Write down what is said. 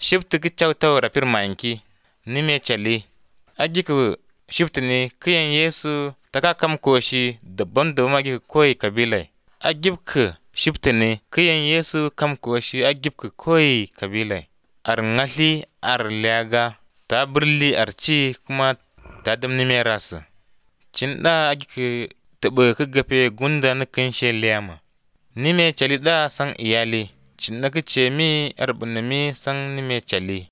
shibti ki chawtaw rapir manki nime chali agi ku shibti ni kiyan Yesu taka kam koshi daban agi koyi kabilai agib ku shibti ni kiyan Yesu kam koshi agib ku koyi kabilai ar ngatli ar liaga ta birli arci kuma ta dam nime rasu cinda agi ku tabe ku gafe gunda na kinshe liyama nime chali da sang iyali cinda ki cemi arbinami sang nime chali